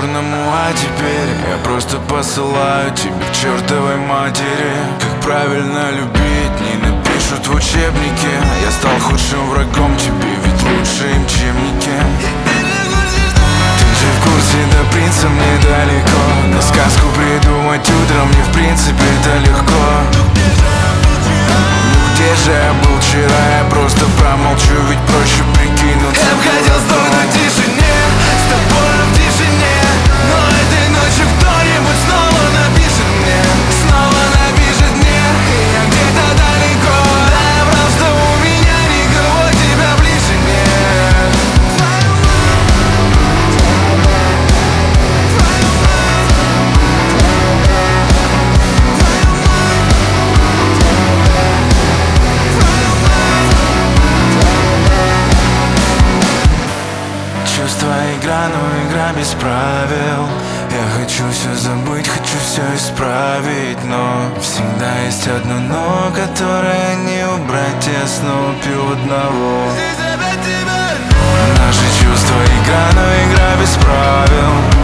черному, а теперь я просто посылаю тебя к чертовой матери. Как правильно любить, не напишут в учебнике. Я стал худшим врагом тебе, ведь лучше им чемники. Ты же в курсе, до принца мне далеко, но сказку придумать утром мне в принципе это легко. Где же я был вчера, я просто промолчу, ведь проще прикинуться. Я б хотел сдохнуть в тишине, с тобой в тишине, но этой ночью кто-нибудь снова напишет мне, снова напишет мне, и я где-то далеко. Да я просто у меня никого, тебя ближе нет. Чувства игра, но игра без правил. Я хочу все забыть, хочу все исправить, но всегда есть одно но, которое не убрать. Я снова пью одного. Наши чувства игра, но игра без правил.